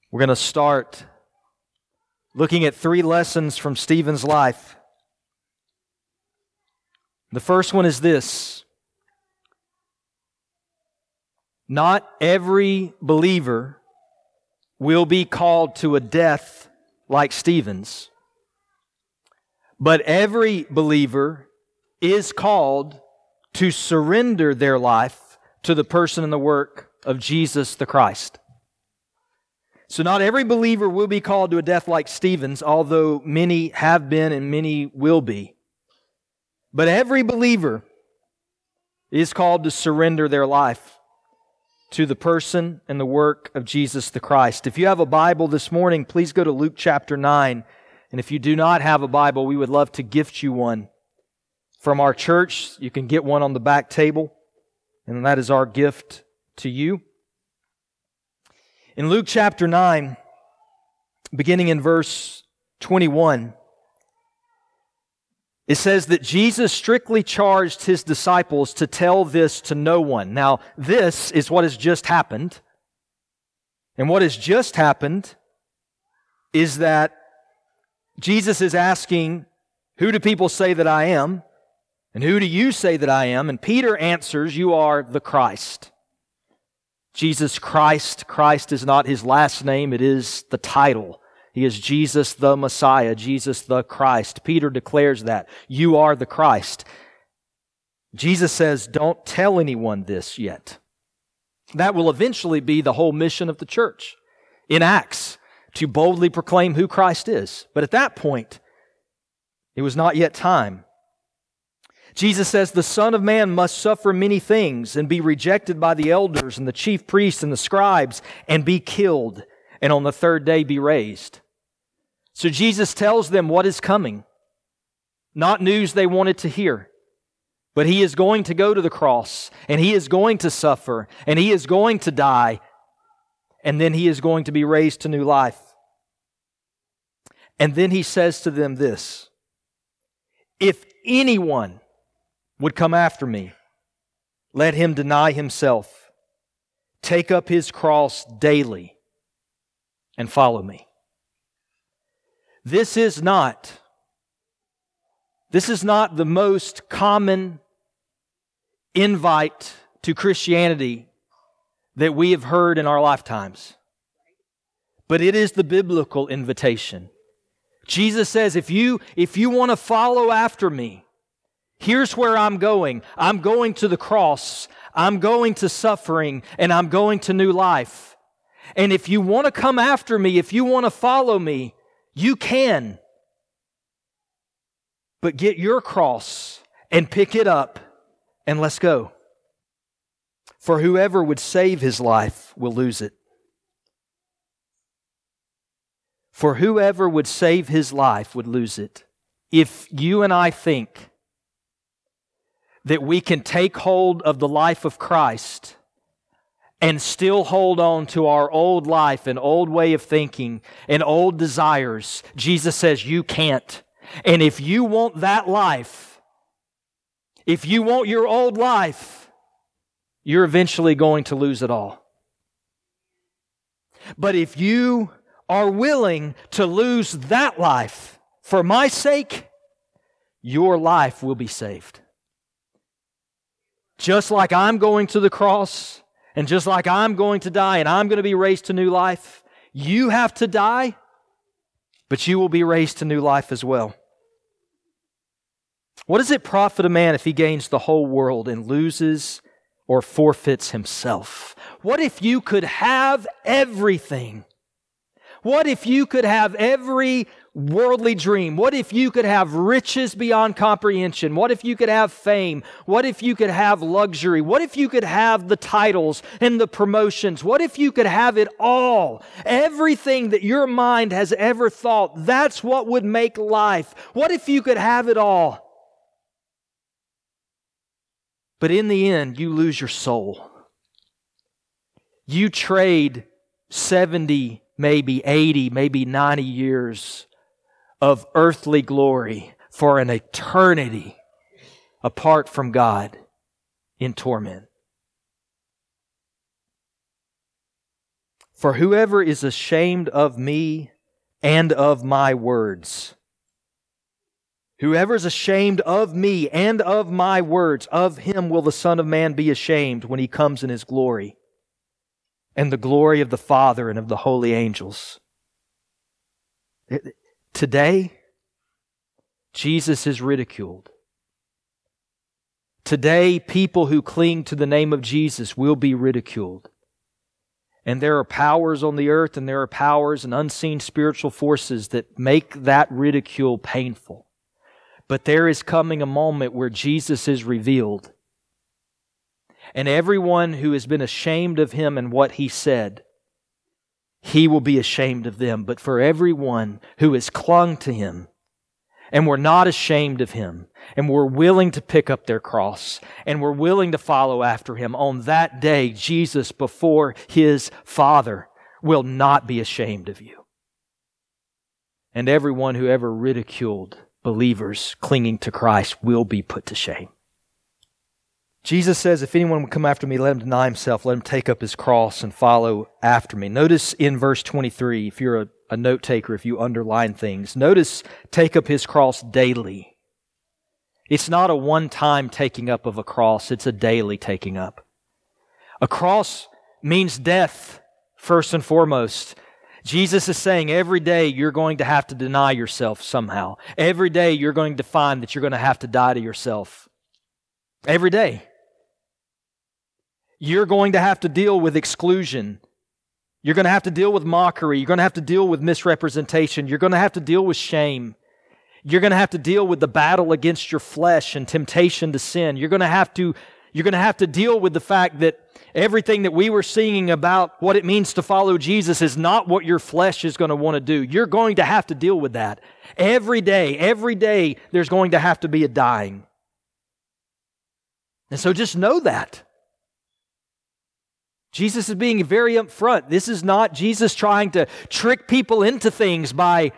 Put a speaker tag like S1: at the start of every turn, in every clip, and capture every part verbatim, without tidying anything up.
S1: We're going to start looking at three lessons from Stephen's life. The first one is this: not every believer will be called to a death like Stephen's, but every believer is called to surrender their life to the person and the work of Jesus the Christ. So not every believer will be called to a death like Stephen's, although many have been and many will be. But every believer is called to surrender their life to the person and the work of Jesus the Christ. If you have a Bible this morning, please go to Luke chapter nine. And if you do not have a Bible, we would love to gift you one from our church. You can get one on the back table, and that is our gift to you. In Luke chapter nine, beginning in verse twenty-one, it says that Jesus strictly charged His disciples to tell this to no one. Now, this is what has just happened. And what has just happened is that Jesus is asking, "Who do people say that I am? And who do you say that I am?" And Peter answers, "You are the Christ." Jesus Christ. Christ is not His last name, it is the title. He is Jesus the Messiah, Jesus the Christ. Peter declares that. You are the Christ. Jesus says, don't tell anyone this yet. That will eventually be the whole mission of the church in Acts, to boldly proclaim who Christ is. But at that point, it was not yet time. Jesus says, the Son of Man must suffer many things and be rejected by the elders and the chief priests and the scribes and be killed, and on the third day be raised. So Jesus tells them what is coming. Not news they wanted to hear. But He is going to go to the cross, and He is going to suffer, and He is going to die, and then He is going to be raised to new life. And then He says to them this: if anyone would come after me, let him deny himself, take up his cross daily, and follow me. This is not, this is not the most common invite to Christianity that we have heard in our lifetimes. But it is the biblical invitation. Jesus says, if you, if you want to follow after me, here's where I'm going. I'm going to the cross. I'm going to suffering, and I'm going to new life. And if you want to come after me, if you want to follow me, you can. But get your cross and pick it up and let's go. For whoever would save his life will lose it. For whoever would save his life would lose it. If you and I think that we can take hold of the life of Christ and still hold on to our old life and old way of thinking and old desires, Jesus says you can't. And if you want that life, if you want your old life, you're eventually going to lose it all. But if you are willing to lose that life for my sake, your life will be saved. Just like I'm going to the cross, and just like I'm going to die, and I'm going to be raised to new life, you have to die, but you will be raised to new life as well. What does it profit a man if he gains the whole world and loses or forfeits himself? What if you could have everything? What if you could have every worldly dream? What if you could have riches beyond comprehension? What if you could have fame? What if you could have luxury? What if you could have the titles and the promotions? What if you could have it all? Everything that your mind has ever thought, that's what would make life. What if you could have it all? But in the end, you lose your soul. You trade seventy, maybe eighty, maybe ninety years of earthly glory for an eternity apart from God in torment. For whoever is ashamed of me and of my words, whoever is ashamed of me and of my words, of him will the Son of Man be ashamed when He comes in His glory and the glory of the Father and of the holy angels. Today, Jesus is ridiculed. Today, people who cling to the name of Jesus will be ridiculed. And there are powers on the earth, and there are powers and unseen spiritual forces that make that ridicule painful. But there is coming a moment where Jesus is revealed. And everyone who has been ashamed of Him and what He said, He will be ashamed of them. But for everyone who has clung to Him, and were not ashamed of Him, and were willing to pick up their cross, and were willing to follow after Him, on that day, Jesus before His Father will not be ashamed of you. And everyone who ever ridiculed believers clinging to Christ will be put to shame. Jesus says, if anyone would come after me, let him deny himself, let him take up his cross and follow after me. Notice in verse twenty-three, if you're a, a note taker, if you underline things, notice take up his cross daily. It's not a one-time taking up of a cross, it's a daily taking up. A cross means death, first and foremost. Jesus is saying every day you're going to have to deny yourself somehow. Every day you're going to find that you're going to have to die to yourself. Every day. You're going to have to deal with exclusion. You're going to have to deal with mockery. You're going to have to deal with misrepresentation. You're going to have to deal with shame. You're going to have to deal with the battle against your flesh and temptation to sin. You're going to have to, you're going to have to deal with the fact that everything that we were singing about what it means to follow Jesus is not what your flesh is going to want to do. You're going to have to deal with that. Every day, every day, there's going to have to be a dying. And so just know that. Jesus is being very upfront. This is not Jesus trying to trick people into things by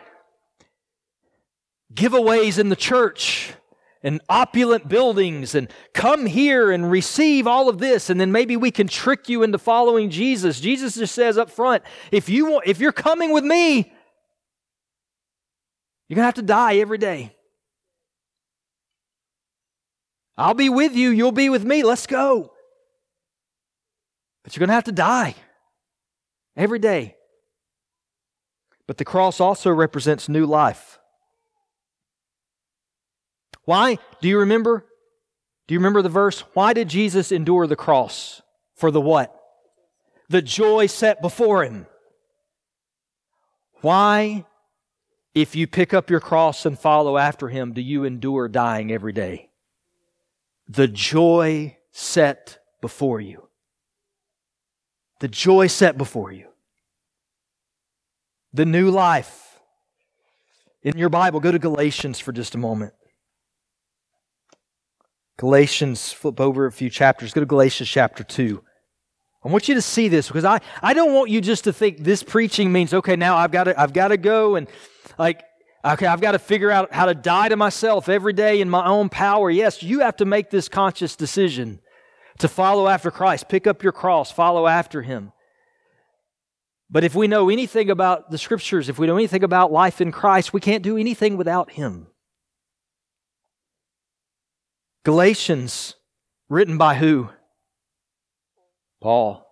S1: giveaways in the church and opulent buildings and come here and receive all of this and then maybe we can trick you into following Jesus. Jesus just says up front, if you want, if you're coming with me, you're going to have to die every day. I'll be with you, you'll be with me, let's go. But you're going to have to die every day. But the cross also represents new life. Why? Do you remember? Do you remember the verse? Why did Jesus endure the cross? For the what? The joy set before Him. Why, if you pick up your cross and follow after Him, do you endure dying every day? The joy set before you. The joy set before you. The new life. In your Bible, go to Galatians for just a moment. Galatians, flip over a few chapters. Go to Galatians chapter two. I want you to see this because I, I don't want you just to think this preaching means, okay, now I've got to, I've got to go and like, okay, I've got to figure out how to die to myself every day in my own power. Yes, you have to make this conscious decision to follow after Christ. Pick up your cross, follow after Him. But if we know anything about the Scriptures, if we know anything about life in Christ, we can't do anything without Him. Galatians, written by who? Paul.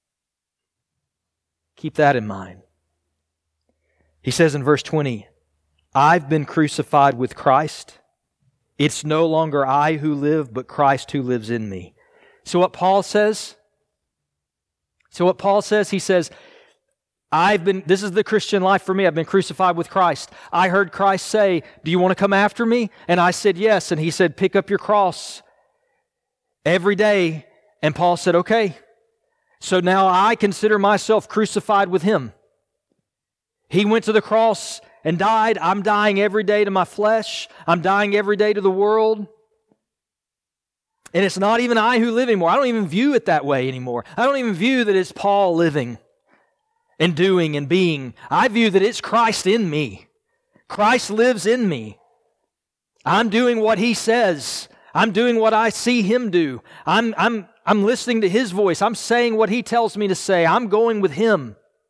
S1: Keep that in mind. He says in verse twenty, I've been crucified with Christ. It's no longer I who live, but Christ who lives in me. So what Paul says? So what Paul says, he says, I've been, this is the Christian life for me. I've been crucified with Christ. I heard Christ say, do you want to come after me? And I said, yes. And He said, pick up your cross every day. And Paul said, okay. So now I consider myself crucified with Him. He went to the cross and died. I'm dying every day to my flesh. I'm dying every day to the world. And it's not even I who live anymore. I don't even view it that way anymore. I don't even view that it's Paul living and doing and being. I view that it's Christ in me. Christ lives in me. I'm doing what He says. I'm doing what I see Him do. I'm, I'm, I'm listening to His voice. I'm saying what He tells me to say. I'm going with Him.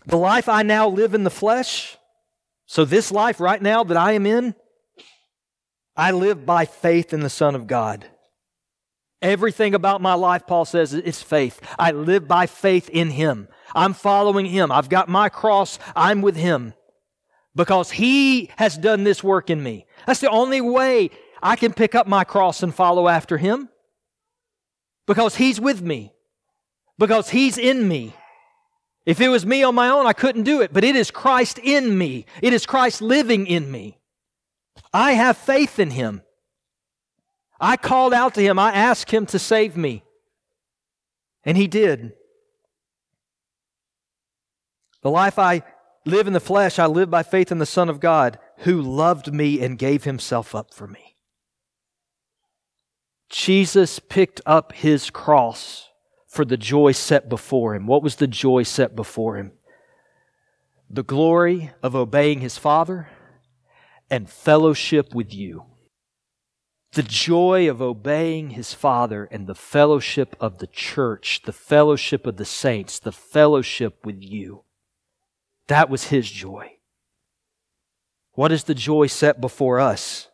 S1: The life I now live in the flesh, so this life right now that I am in, I live by faith in the Son of God. Everything about my life, Paul says, is faith. I live by faith in Him. I'm following Him. I've got my cross. I'm with Him because He has done this work in me. That's the only way I can pick up my cross and follow after Him, because He's with me, because He's in me. If it was me on my own, I couldn't do it, but it is Christ in me. It is Christ living in me. I have faith in Him. I called out to Him. I asked Him to save me. And He did. The life I live in the flesh, I live by faith in the Son of God, who loved me and gave Himself up for me. Jesus picked up His cross for the joy set before Him. What was the joy set before Him? The glory of obeying His Father and fellowship with you. The joy of obeying His Father and the fellowship of the church, the fellowship of the saints, the fellowship with you. That was His joy. What is the joy set before us?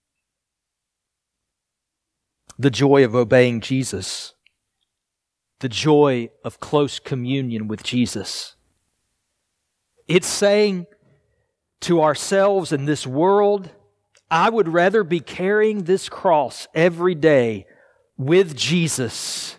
S1: The joy of obeying Jesus. The joy of close communion with Jesus. It's saying to ourselves in this world, I would rather be carrying this cross every day with Jesus,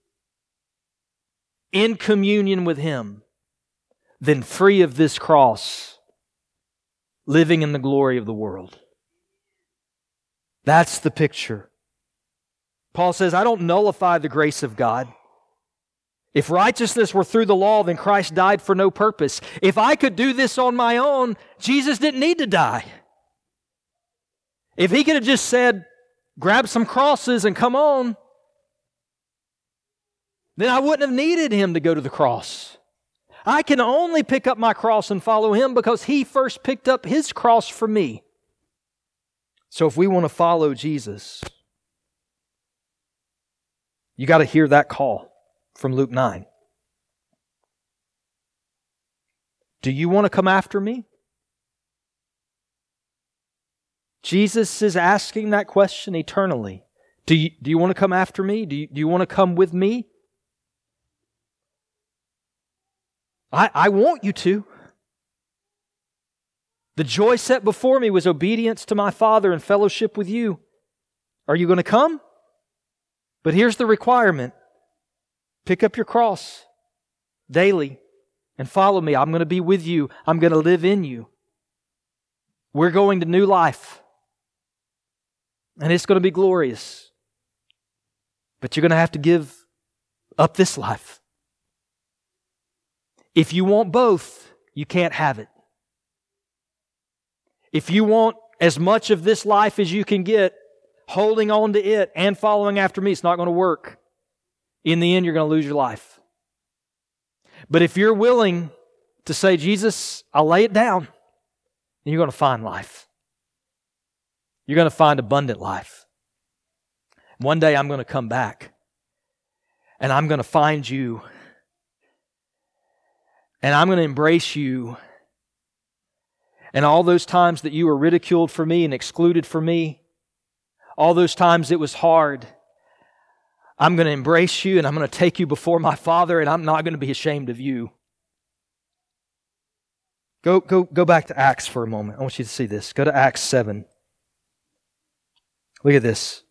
S1: in communion with Him, than free of this cross, living in the glory of the world. That's the picture. Paul says, I don't nullify the grace of God. If righteousness were through the law, then Christ died for no purpose. If I could do this on my own, Jesus didn't need to die. If He could have just said, grab some crosses and come on, then I wouldn't have needed Him to go to the cross. I can only pick up my cross and follow Him because He first picked up His cross for me. So if we want to follow Jesus, you got to hear that call from Luke nine. Do you want to come after me? Jesus is asking that question eternally. Do you, do you want to come after me? Do you, do you want to come with me? I, I want you to. The joy set before me was obedience to my Father and fellowship with you. Are you going to come? But here's the requirement. Pick up your cross daily and follow me. I'm going to be with you. I'm going to live in you. We're going to new life. And it's going to be glorious. But you're going to have to give up this life. If you want both, you can't have it. If you want as much of this life as you can get, holding on to it and following after me, it's not going to work. In the end, you're going to lose your life. But if you're willing to say, Jesus, I'll lay it down, then you're going to find life. You're going to find abundant life. One day I'm going to come back and I'm going to find you and I'm going to embrace you. And all those times that you were ridiculed for me and excluded for me, all those times it was hard, I'm going to embrace you and I'm going to take you before my Father and I'm not going to be ashamed of you. Go, go, go back to Acts for a moment. I want you to see this. Go to Acts seven. Look at this.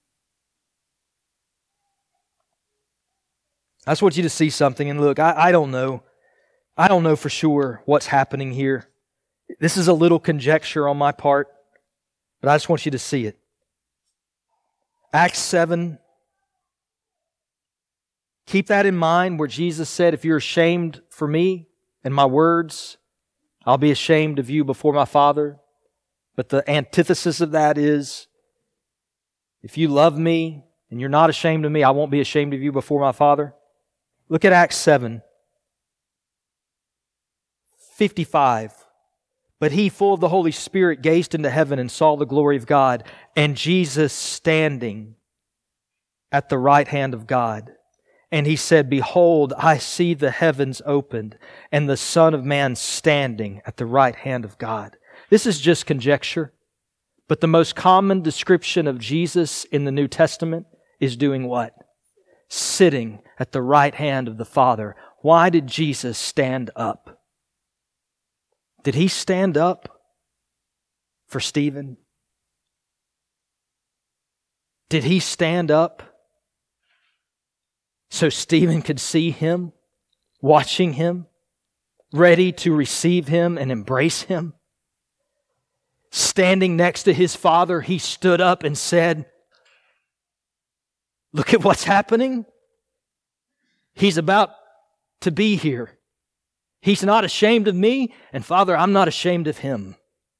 S1: I just want you to see something. And look, I, I don't know. I don't know for sure what's happening here. This is a little conjecture on my part, but I just want you to see it. Acts seven. Keep that in mind where Jesus said, if you're ashamed for me and my words, I'll be ashamed of you before my Father. But the antithesis of that is, if you love me and you're not ashamed of me, I won't be ashamed of you before my Father. Look at Acts seven. fifty-five. But he, full of the Holy Spirit, gazed into heaven and saw the glory of God, and Jesus standing at the right hand of God. And he said, "Behold, I see the heavens opened, and the Son of Man standing at the right hand of God." This is just conjecture, but the most common description of Jesus in the New Testament is doing what? Sitting at the right hand of the Father. Why did Jesus stand up? Did He stand up for Stephen? Did He stand up so Stephen could see Him, watching Him, ready to receive Him and embrace Him? Standing next to his Father, he stood up and said, "Look at what's happening. He's about to be here. He's not ashamed of me, and Father, I'm not ashamed of Him."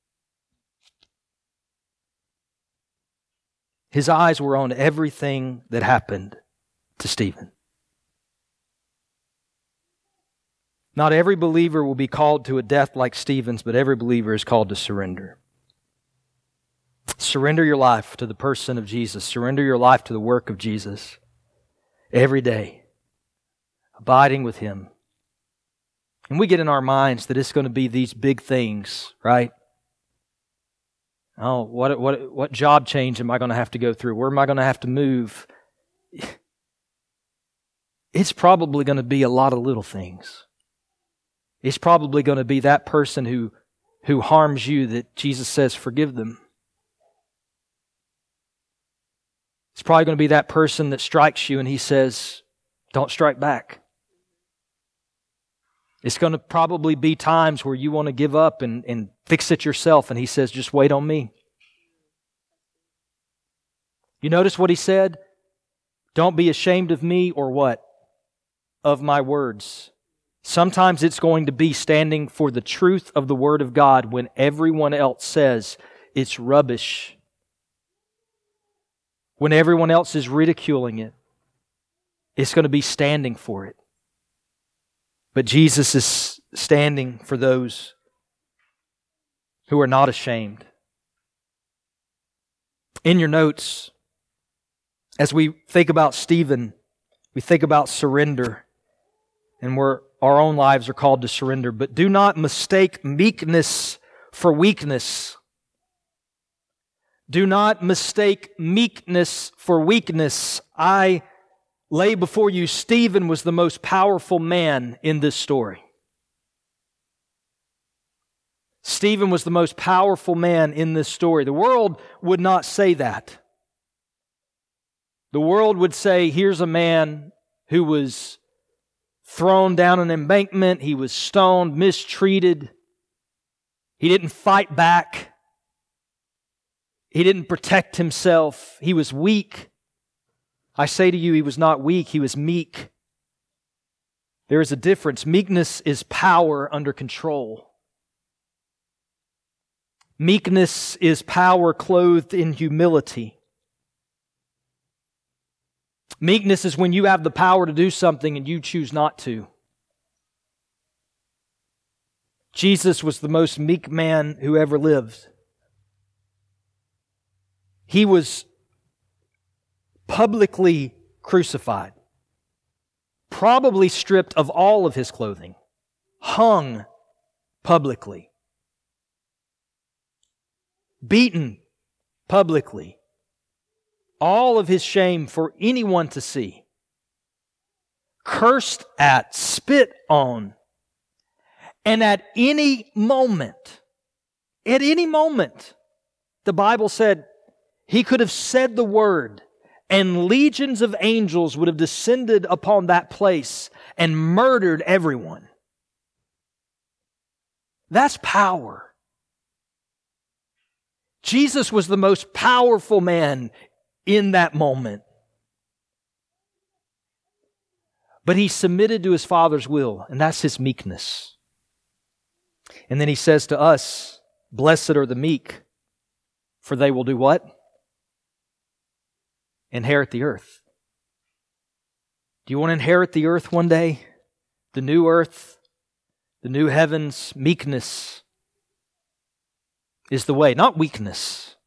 S1: His eyes were on everything that happened to Stephen. Not every believer will be called to a death like Stephen's, but every believer is called to surrender. Surrender your life to the person of Jesus. Surrender your life to the work of Jesus every day, abiding with Him. And we get in our minds that it's going to be these big things, right? Oh, what what what job change am I going to have to go through? Where am I going to have to move? It's probably going to be a lot of little things. It's probably going to be that person who, who harms you that Jesus says, "Forgive them." It's probably going to be that person that strikes you and He says, "Don't strike back." It's going to probably be times where you want to give up and, and fix it yourself, and He says, "Just wait on me." You notice what He said? "Don't be ashamed of me," or what? "Of my words." Sometimes it's going to be standing for the truth of the Word of God when everyone else says it's rubbish. When everyone else is ridiculing it, it's going to be standing for it. But Jesus is standing for those who are not ashamed. In your notes, as we think about Stephen, we think about surrender, and we're, our own lives are called to surrender. But do not mistake meekness for weakness. Do not mistake meekness for weakness. I lay before you, Stephen was the most powerful man in this story. Stephen was the most powerful man in this story. The world would not say that. The world would say, here's a man who was thrown down an embankment, he was stoned, mistreated, he didn't fight back. He didn't protect himself. He was weak. I say to you, he was not weak, he was meek. There is a difference. Meekness is power under control. Meekness is power clothed in humility. Meekness is when you have the power to do something and you choose not to. Jesus was the most meek man who ever lived. He was publicly crucified, probably stripped of all of His clothing, hung publicly, beaten publicly, all of His shame for anyone to see, cursed at, spit on, and at any moment, at any moment, the Bible said, He could have said the word and legions of angels would have descended upon that place and murdered everyone. That's power. Jesus was the most powerful man in that moment. But He submitted to His Father's will, and that's His meekness. And then He says to us, "Blessed are the meek, for they will do what? Inherit the earth." Do you want to inherit the earth one day? The new earth, the new heavens. Meekness is the way, not weakness.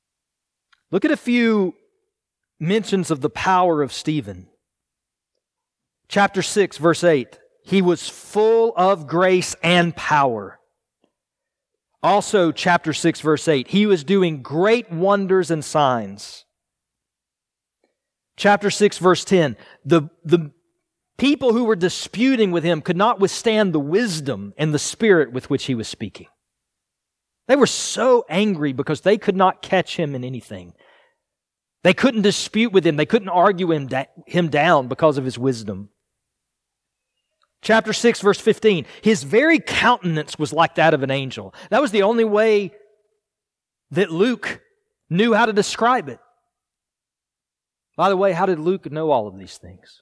S1: Look at a few mentions of the power of Stephen. Chapter six, verse eight. He was full of grace and power. Also, chapter six, verse eight. He was doing great wonders and signs. Chapter six, verse ten. The, the people who were disputing with him could not withstand the wisdom and the spirit with which he was speaking. They were so angry because they could not catch him in anything. They couldn't dispute with him. They couldn't argue him, da- him down because of his wisdom. Chapter six, verse fifteen. His very countenance was like that of an angel. That was the only way that Luke knew how to describe it. By the way, how did Luke know all of these things?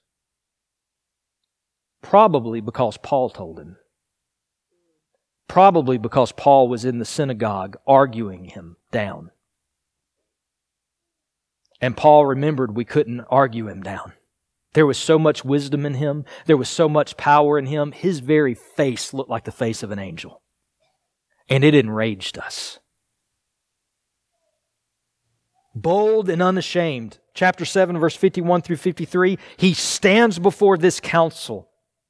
S1: Probably because Paul told him. Probably because Paul was in the synagogue arguing him down. And Paul remembered we couldn't argue him down. There was so much wisdom in him. There was so much power in him. His very face looked like the face of an angel. And it enraged us. Bold and unashamed. Chapter seven, verse fifty-one through fifty-three. He stands before this council.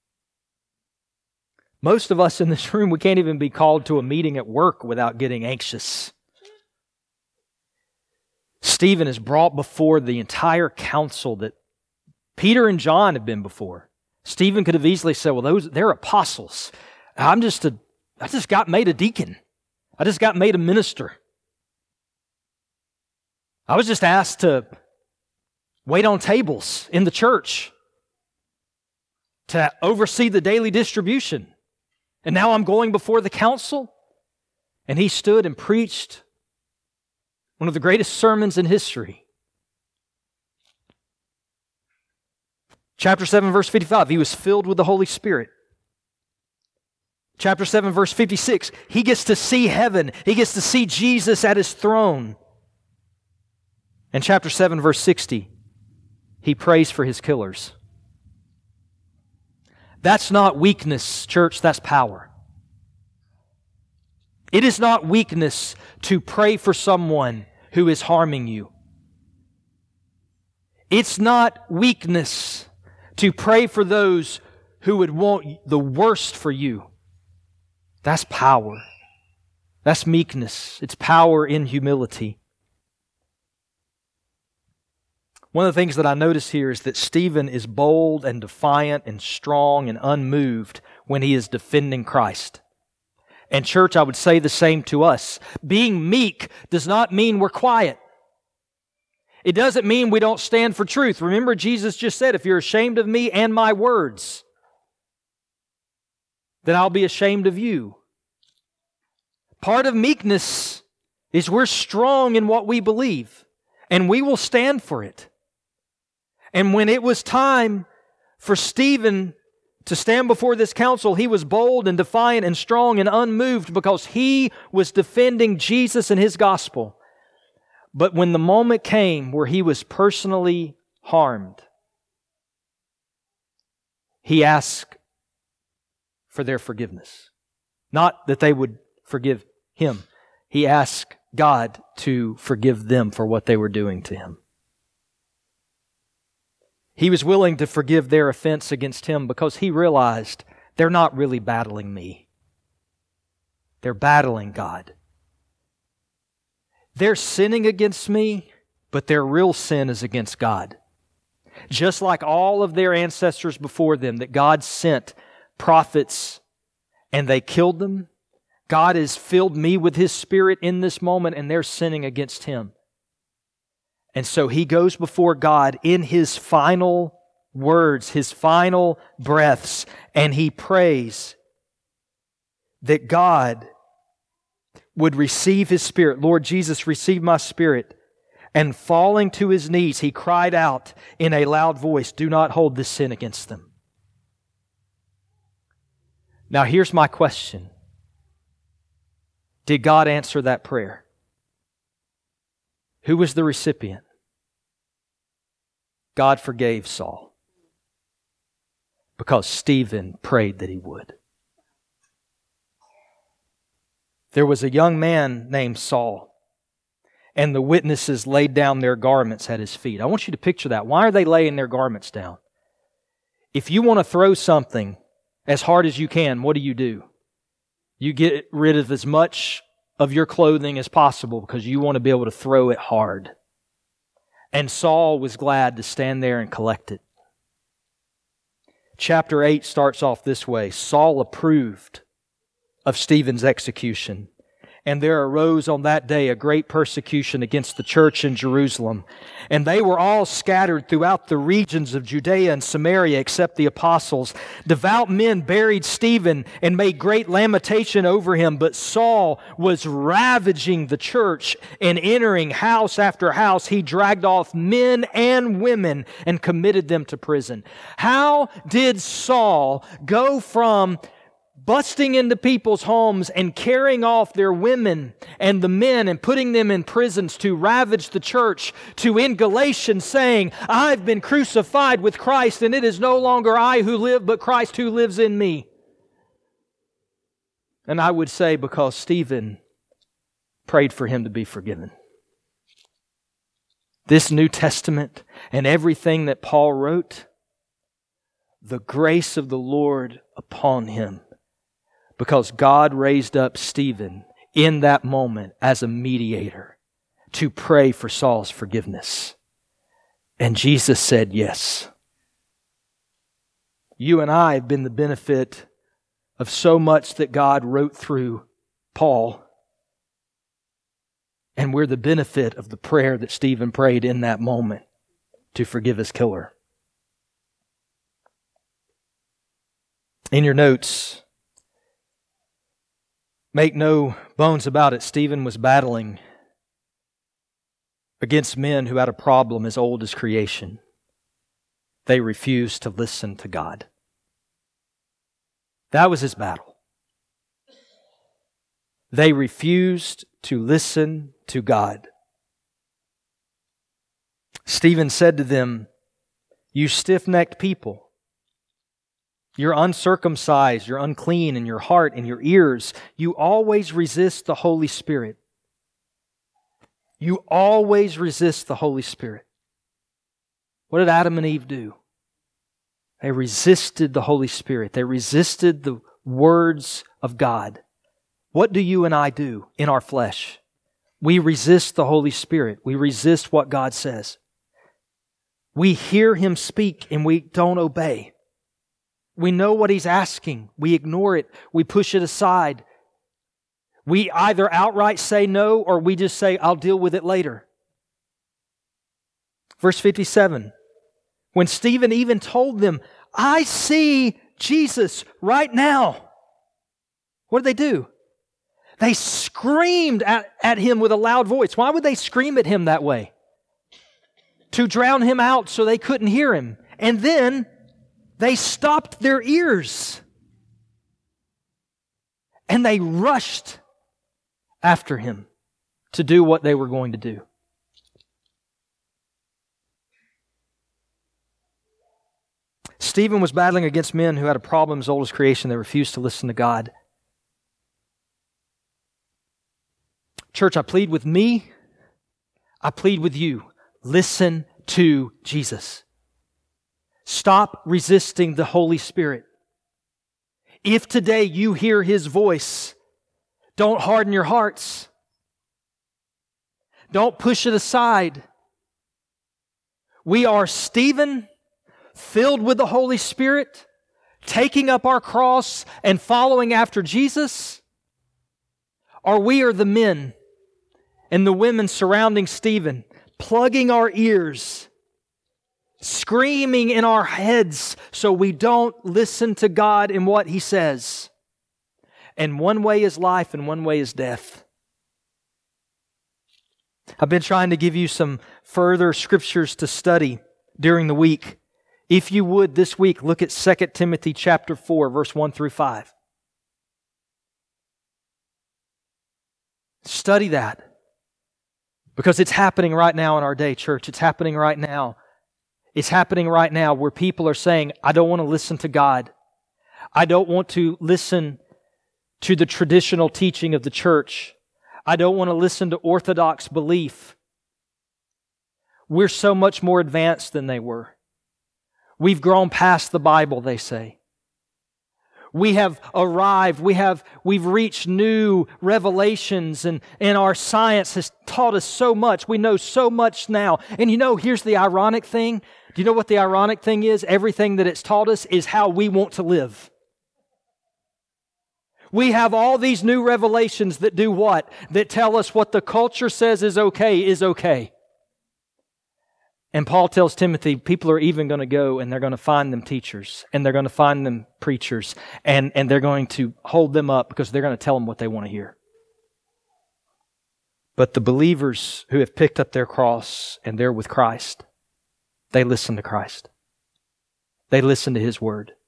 S1: Most of us in this room, we can't even be called to a meeting at work without getting anxious. Stephen is brought before the entire council that Peter and John have been before. Stephen could have easily said, well, those they're apostles. I'm just a, I just got made a deacon. I just got made a minister. I was just asked to wait on tables in the church, to oversee the daily distribution. And now I'm going before the council. And he stood and preached one of the greatest sermons in history. Chapter seven, verse fifty-five, he was filled with the Holy Spirit. Chapter seven, verse fifty-six, he gets to see heaven. He gets to see Jesus at his throne. And chapter seven, verse sixty, he prays for his killers. That's not weakness, church, that's power. It is not weakness to pray for someone who is harming you. It's not weakness to pray for those who would want the worst for you. That's power. That's meekness. It's power in humility. One of the things that I notice here is that Stephen is bold and defiant and strong and unmoved when he is defending Christ. And church, I would say the same to us. Being meek does not mean we're quiet. It doesn't mean we don't stand for truth. Remember, Jesus just said, if you're ashamed of me and my words, then I'll be ashamed of you. Part of meekness is we're strong in what we believe, and we will stand for it. And when it was time for Stephen to stand before this council, he was bold and defiant and strong and unmoved because he was defending Jesus and His gospel. But when the moment came where he was personally harmed, he asked for their forgiveness. Not that they would forgive him. He asked God to forgive them for what they were doing to him. He was willing to forgive their offense against him because he realized they're not really battling me. They're battling God. They're sinning against me, but their real sin is against God. Just like all of their ancestors before them, that God sent prophets and they killed them, God has filled me with His Spirit in this moment and they're sinning against Him. And so he goes before God in his final words, his final breaths, and he prays that God would receive His Spirit. Lord Jesus, receive my spirit. And falling to his knees, he cried out in a loud voice, do not hold this sin against them. Now here's my question. Did God answer that prayer? Who was the recipient? God forgave Saul because Stephen prayed that he would. There was a young man named Saul, and the witnesses laid down their garments at his feet. I want you to picture that. Why are they laying their garments down? If you want to throw something as hard as you can, what do you do? You get rid of as much of your clothing as possible because you want to be able to throw it hard. And Saul was glad to stand there and collect it. Chapter eight starts off this way. Saul approved of Stephen's execution. And there arose on that day a great persecution against the church in Jerusalem. And they were all scattered throughout the regions of Judea and Samaria except the apostles. Devout men buried Stephen and made great lamentation over him. But Saul was ravaging the church and entering house after house. He dragged off men and women and committed them to prison. How did Saul go from busting into people's homes and carrying off their women and the men and putting them in prisons to ravage the church, to in Galatians saying, I've been crucified with Christ and it is no longer I who live, but Christ who lives in me? And I would say because Stephen prayed for him to be forgiven. This New Testament and everything that Paul wrote, the grace of the Lord upon him. Because God raised up Stephen in that moment as a mediator to pray for Saul's forgiveness. And Jesus said yes. You and I have been the benefit of so much that God wrote through Paul. And we're the benefit of the prayer that Stephen prayed in that moment to forgive his killer. In your notes, make no bones about it, Stephen was battling against men who had a problem as old as creation. They refused to listen to God. That was his battle. They refused to listen to God. Stephen said to them, you stiff-necked people, you're uncircumcised, you're unclean in your heart and your ears. You always resist the Holy Spirit. You always resist the Holy Spirit. What did Adam and Eve do? They resisted the Holy Spirit. They resisted the words of God. What do you and I do in our flesh? We resist the Holy Spirit. We resist what God says. We hear Him speak and we don't obey. We know what He's asking. We ignore it. We push it aside. We either outright say no or we just say, I'll deal with it later. Verse fifty-seven. When Stephen even told them, I see Jesus right now. What did they do? They screamed at, at Him with a loud voice. Why would they scream at Him that way? To drown Him out so they couldn't hear Him. And then they stopped their ears. And they rushed after Him to do what they were going to do. Stephen was battling against men who had a problem as old as creation. They refused to listen to God. Church, I plead with me. I plead with you. Listen to Jesus. Stop resisting the Holy Spirit. If today you hear His voice, don't harden your hearts. Don't push it aside. We are Stephen, filled with the Holy Spirit, taking up our cross and following after Jesus. Or we are the men and the women surrounding Stephen, plugging our ears, screaming in our heads so we don't listen to God and what He says. And one way is life and one way is death. I've been trying to give you some further scriptures to study during the week. If you would, this week, look at Second Timothy chapter four, verse one through five. Study that. Because it's happening right now in our day, church. It's happening right now. It's happening right now where people are saying, I don't want to listen to God. I don't want to listen to the traditional teaching of the church. I don't want to listen to orthodox belief. We're so much more advanced than they were. We've grown past the Bible, they say. We have arrived, we have, we've reached new revelations, and, and our science has taught us so much. We know so much now. And you know, here's the ironic thing. Do you know what the ironic thing is? Everything that it's taught us is how we want to live. We have all these new revelations that do what? That tell us what the culture says is okay is okay. And Paul tells Timothy, people are even going to go and they're going to find them teachers, and they're going to find them preachers, and, and they're going to hold them up because they're going to tell them what they want to hear. But the believers who have picked up their cross and they're with Christ, they listen to Christ. They listen to His Word.